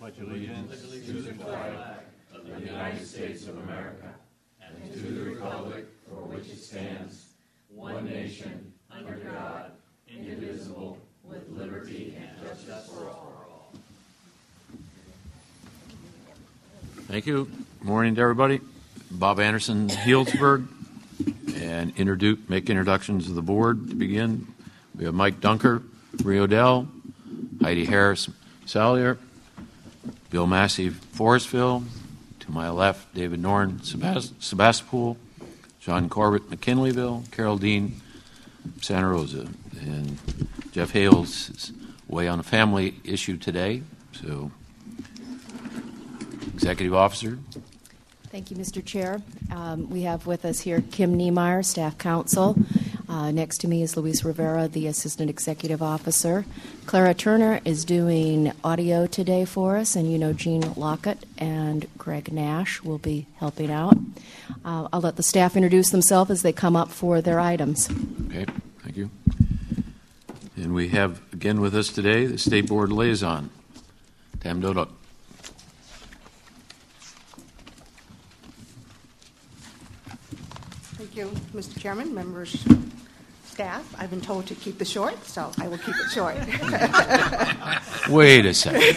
pledge allegiance to the flag of the United States of America and to the republic for which it stands, one nation, under God, indivisible, with liberty and justice for all. Thank you. Morning to everybody. Bob Anderson, Healdsburg, and make introductions to the board to begin. We have Mike Dunker, Rio Dell, Heidi Harris, Salyer, Bill Massey, Forestville. To my left, David Norn, Sebastopol, John Corbett, McKinleyville, Carol Dean, Santa Rosa, and Jeff Hales is away on a family issue today. So, Executive Officer. Thank you, Mr. Chair. We have with us here Kim Niemeyer, Staff Counsel. Next to me is Luis Rivera, the Assistant Executive Officer. Clara Turner is doing audio today for us, and Jean Lockett and Greg Nash will be helping out. I'll let the staff introduce themselves as they come up for their items. Okay, thank you. And we have again with us today the State Board Liaison, Tam Dodok. Thank you, Mr. Chairman, members, staff. I've been told to keep this short, so I will keep it short. Wait a second.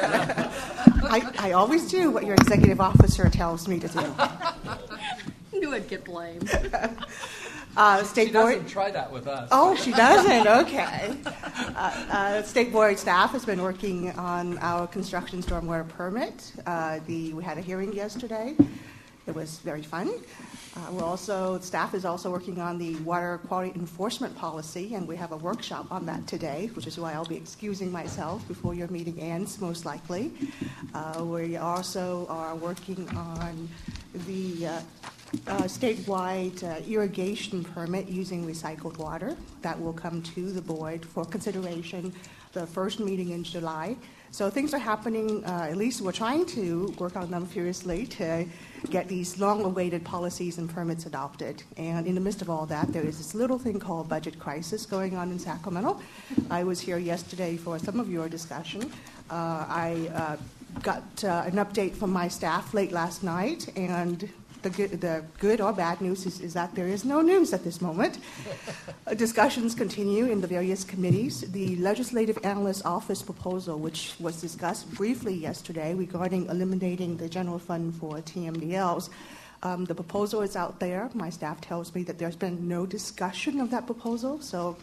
I always do what your executive officer tells me to do. Knew I'd get blamed. State she Board. Doesn't try that with us. Oh, she doesn't? Okay. State Board staff has been working on our construction stormwater permit. We had a hearing yesterday. It was very fun. Staff is also working on the water quality enforcement policy, and we have a workshop on that today, which is why I'll be excusing myself before your meeting ends, most likely. We also are working on the statewide irrigation permit using recycled water. That will come to the board for consideration the first meeting in July. So things are happening, at least we're trying to work on them furiously to get these long-awaited policies and permits adopted. And in the midst of all that, there is this little thing called budget crisis going on in Sacramento. I was here yesterday for some of your discussion. I got an update from my staff late last night, and the good or bad news is that there is no news at this moment. Discussions continue in the various committees. The Legislative Analyst Office proposal, which was discussed briefly yesterday regarding eliminating the general fund for TMDLs, the proposal is out there. My staff tells me that there's been no discussion of that proposal, so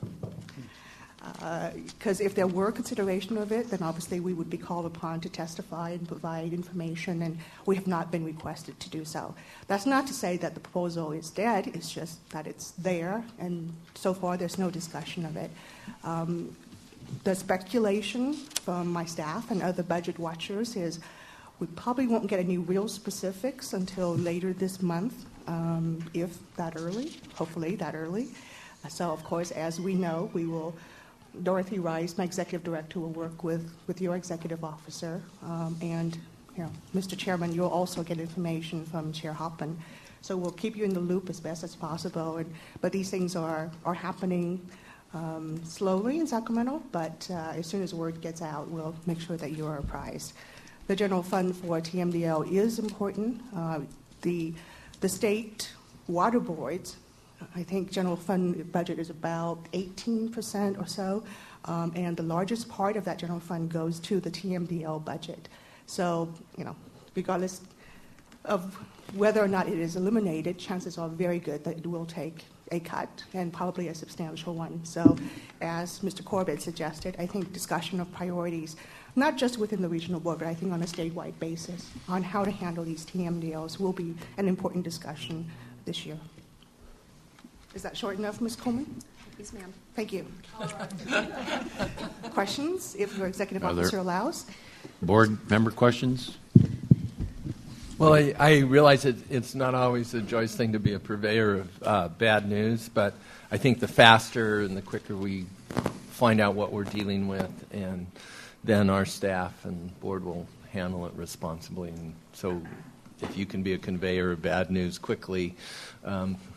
because if there were consideration of it, then obviously we would be called upon to testify and provide information, and we have not been requested to do so. That's not to say that the proposal is dead, it's just that it's there, and so far there's no discussion of it. The speculation from my staff and other budget watchers is we probably won't get any real specifics until later this month, if that early, hopefully that early. So, of course, as we know, Dorothy Rice, my executive director, will work with your executive officer, and Mr. Chairman, you'll also get information from Chair Hoppen. So we'll keep you in the loop as best as possible. But these things are happening slowly in Sacramento. But as soon as word gets out, we'll make sure that you are apprised. The general fund for TMDL is important. The state water boards. I think general fund budget is about 18% or so, and the largest part of that general fund goes to the TMDL budget. So, regardless of whether or not it is eliminated, chances are very good that it will take a cut, and probably a substantial one. So, as Mr. Corbett suggested, I think discussion of priorities, not just within the regional board, but I think on a statewide basis, on how to handle these TMDLs will be an important discussion this year. Is that short enough, Ms. Coleman? Yes, ma'am. Thank you. Questions, if your executive officer allows? Board member questions? Well, I realize it's not always a joyous thing to be a purveyor of bad news, but I think the faster and the quicker we find out what we're dealing with, and then our staff and board will handle it responsibly. And so if you can be a conveyor of bad news quickly,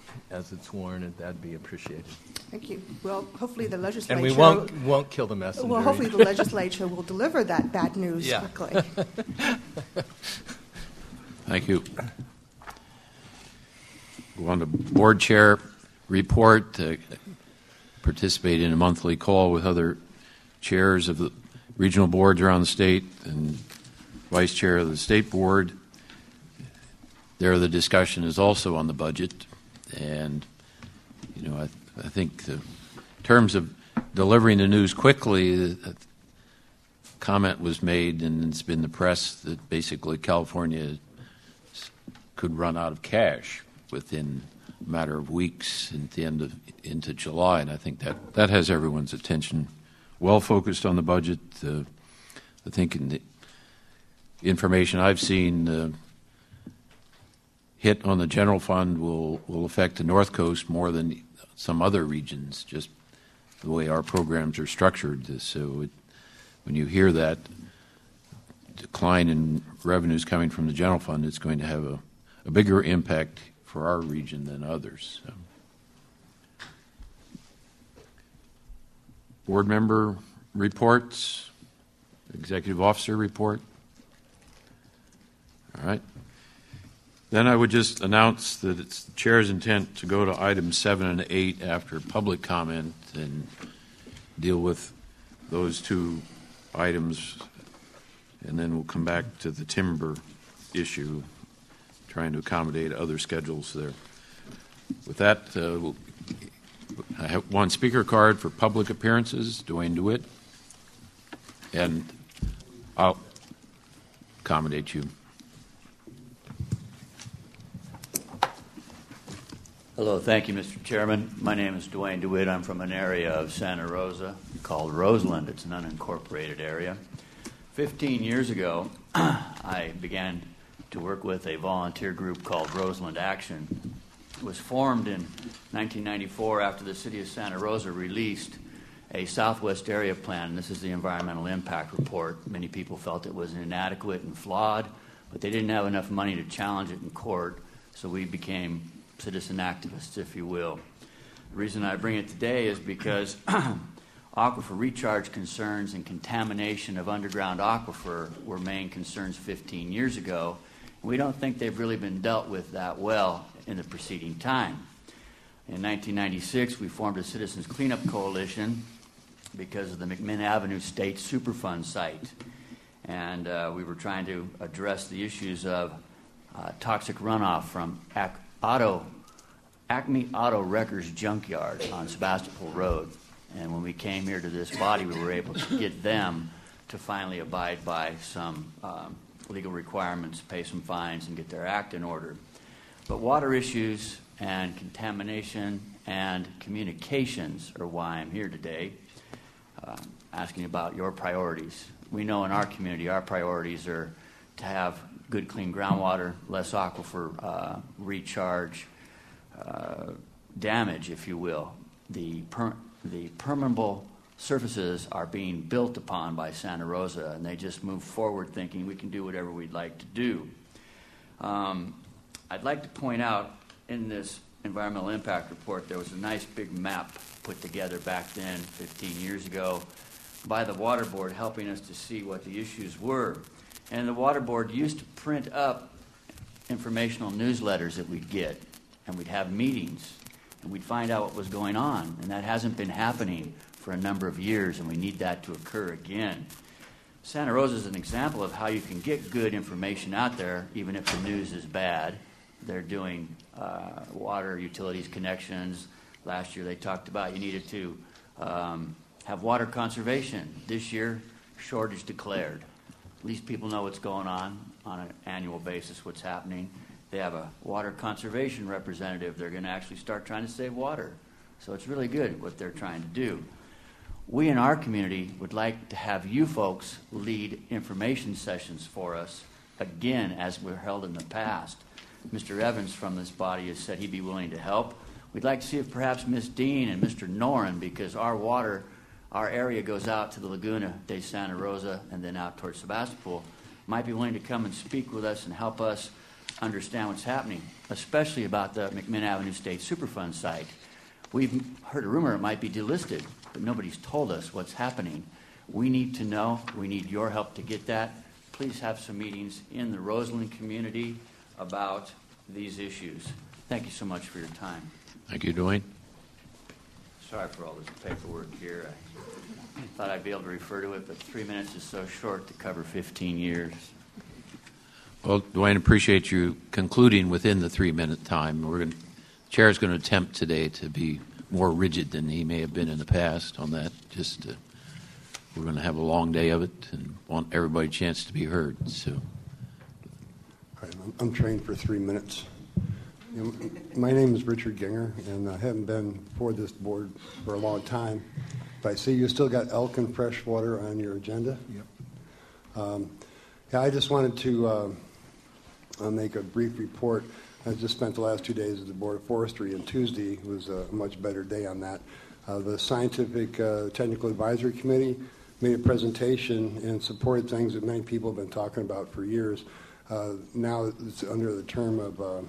as it's warranted, that'd be appreciated. Thank you. Well, hopefully the legislature... And we won't kill the messenger. Well, hopefully the legislature will deliver that bad news Yeah. quickly. Thank you. Go on to board chair report. Participate in a monthly call with other chairs of the regional boards around the state and vice chair of the state board. There, the discussion is also on the budget, and I think in terms of delivering the news quickly, the comment was made, and it's been the press that basically California could run out of cash within a matter of weeks at the end of into July, and I think that has everyone's attention well focused on the budget. I think in the information I've seen, hit on the general fund will affect the North Coast more than some other regions, just the way our programs are structured. So when you hear that decline in revenues coming from the general fund, it's going to have a bigger impact for our region than others. So. Board member reports, executive officer report. All right. Then I would just announce that it's the chair's intent to go to items 7 and 8 after public comment and deal with those two items, and then we'll come back to the timber issue, trying to accommodate other schedules there. With that, I have one speaker card for public appearances, Dwayne DeWitt, and I'll accommodate you. Hello, thank you, Mr. Chairman. My name is Dwayne DeWitt. I'm from an area of Santa Rosa called Roseland. It's an unincorporated area. 15 years ago, I began to work with a volunteer group called Roseland Action. It was formed in 1994 after the city of Santa Rosa released a Southwest Area Plan. This is the environmental impact report. Many people felt it was inadequate and flawed, but they didn't have enough money to challenge it in court, so we became citizen activists, if you will. The reason I bring it today is because aquifer recharge concerns and contamination of underground aquifer were main concerns 15 years ago. We don't think they've really been dealt with that well in the preceding time. In 1996, we formed a Citizens Cleanup Coalition because of the McMinn Avenue State Superfund site. And we were trying to address the issues of toxic runoff from Acme Auto Wreckers Junkyard on Sebastopol Road. And when we came here to this body, we were able to get them to finally abide by some legal requirements, pay some fines, and get their act in order. But water issues and contamination and communications are why I'm here today, asking about your priorities. We know in our community our priorities are to have good, clean groundwater, less aquifer recharge, damage, if you will. The permeable surfaces are being built upon by Santa Rosa, and they just move forward thinking we can do whatever we'd like to do. I'd like to point out in this environmental impact report there was a nice big map put together back then 15 years ago by the Water Board, helping us to see what the issues were. And the Water Board used to print up informational newsletters that we'd get, and we'd have meetings, and we'd find out what was going on. And that hasn't been happening for a number of years, and we need that to occur again. Santa Rosa is an example of how you can get good information out there, even if the news is bad. They're doing water utilities connections. Last year they talked about you needed to have water conservation. This year, shortage declared. At least people know what's going on an annual basis, what's happening. They have a water conservation representative. They're going to actually start trying to save water. So it's really good what they're trying to do. We in our community would like to have you folks lead information sessions for us, again, as were held in the past. Mr. Evans from this body has said he'd be willing to help. We'd like to see if perhaps Ms. Dean and Mr. Noren, because our area goes out to the Laguna de Santa Rosa and then out towards Sebastopol, might be willing to come and speak with us and help us understand what's happening, especially about the McMinn Avenue State Superfund site. We've heard a rumor it might be delisted, but nobody's told us what's happening. We need to know. We need your help to get that. Please have some meetings in the Roseland community about these issues. Thank you so much for your time. Thank you, Dwayne. Sorry for all this paperwork here. I thought I'd be able to refer to it, but 3 minutes is so short to cover 15 years. Well, Dwayne, appreciate you concluding within the 3-minute time. The chair is going to attempt today to be more rigid than he may have been in the past on that. We're going to have a long day of it and want everybody a chance to be heard. So, I'm trained for 3 minutes. My name is Richard Ginger, and I haven't been before this board for a long time. But I see you still got elk and freshwater on your agenda. Yep. I just wanted to make a brief report. I just spent the last 2 days at the Board of Forestry, and Tuesday was a much better day on that. The Scientific Technical Advisory Committee made a presentation and supported things that many people have been talking about for years. Now it's under the term of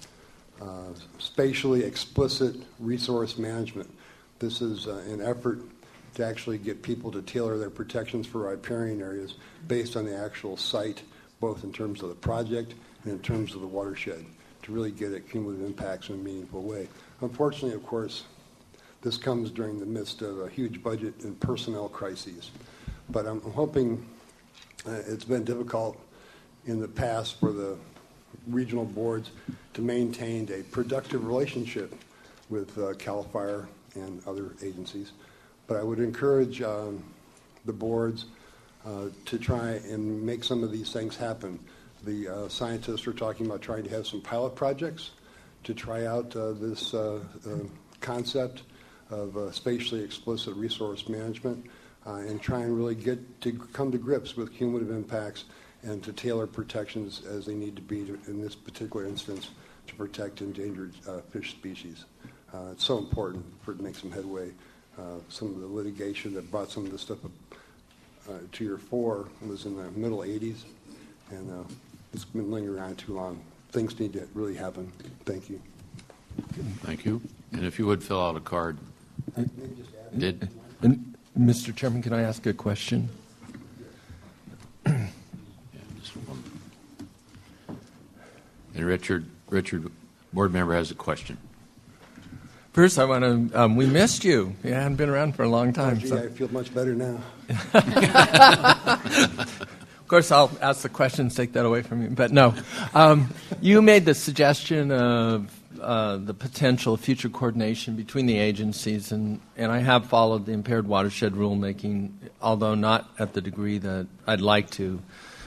spatially explicit resource management. This is an effort to actually get people to tailor their protections for riparian areas based on the actual site, both in terms of the project and in terms of the watershed, to really get at cumulative impacts in a meaningful way. Unfortunately, of course, this comes during the midst of a huge budget and personnel crises. But I'm hoping it's been difficult in the past for the regional boards to maintain a productive relationship with CAL FIRE and other agencies. But I would encourage the boards to try and make some of these things happen. The scientists are talking about trying to have some pilot projects to try out this concept of spatially explicit resource management and try and really get to come to grips with cumulative impacts and to tailor protections as they need to be in this particular instance to protect endangered fish species. It's so important for it to make some headway. Some of the litigation that brought some of this stuff up to your fore was in the middle 80s, and it's been lingering around too long. Things need to really happen. Thank you. thank you. And if you would fill out a card. Did And, Mr. Chairman, can I ask a question? Yeah, just one. And Richard, board member has a question. First, I want to, we missed you. You hadn't been around for a long time. Gee, I feel much better now. Of course, I'll ask the questions, take that away from you. But no, you made the suggestion of the potential future coordination between the agencies, and I have followed the impaired watershed rulemaking, although not at the degree that I'd like to.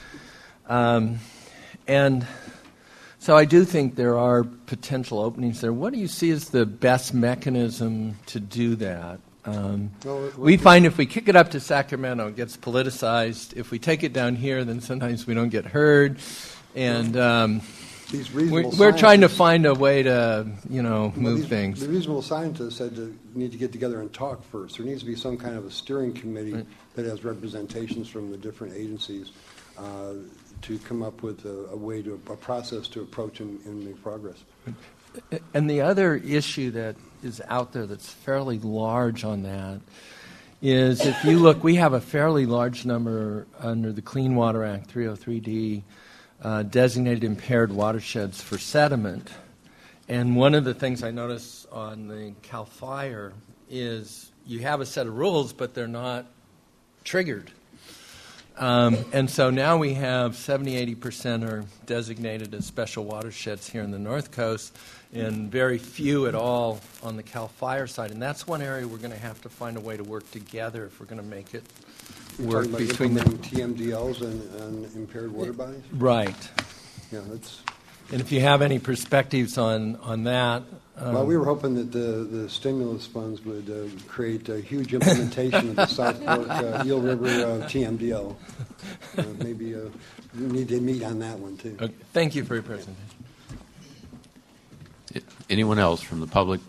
And so I do think there are potential openings there. What do you see as the best mechanism to do that? We find if we kick it up to Sacramento, it gets politicized. If we take it down here, then sometimes we don't get heard. And we're trying to find a way to, move things. The reasonable scientists said to need to get together and talk first. There needs to be some kind of a steering committee that has representations from the different agencies to come up with a process to approach and make progress. And the other issue that is out there that's fairly large on that is if you look, we have a fairly large number under the Clean Water Act 303D designated impaired watersheds for sediment. And one of the things I notice on the CAL FIRE is you have a set of rules, but they're not triggered. And so now we have 70-80% are designated as special watersheds here in the North Coast, and very few at all on the CAL FIRE side. And that's one area we're going to have to find a way to work together if we're going to make it work between the TMDLs and impaired water bodies. Right. Yeah, that's. And if you have any perspectives on that. Well, we were hoping that the stimulus funds would create a huge implementation of the South Fork Eel River TMDL. Maybe we need to meet on that one, too. Okay. Thank you for your presentation. Anyone else from the public?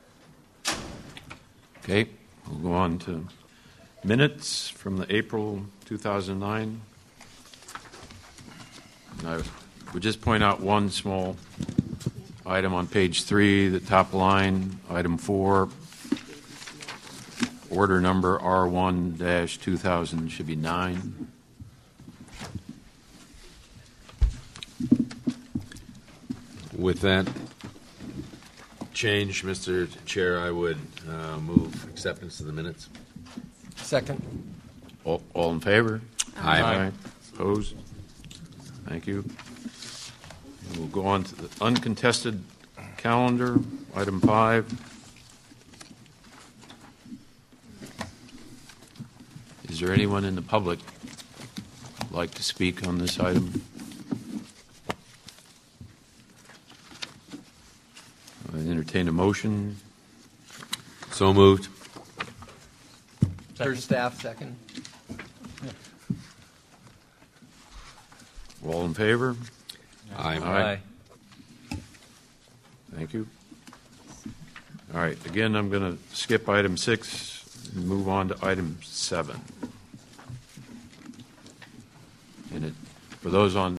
Okay, we'll go on to minutes from the April 2009. And I Would just point out one small item on page 3, the top line, item 4, order number R1-2000 should be 9. With that change, Mr. Chair, I would move acceptance of the minutes. Second. All in favor? Aye. Opposed? Thank you. We'll go on to the uncontested calendar, item 5. Is there anyone in the public who'd like to speak on this item? I entertain a motion. So moved. First staff, second. All in favor? Aye. Thank you. All right. Again, I'm going to skip item 6 and move on to item 7. And for those on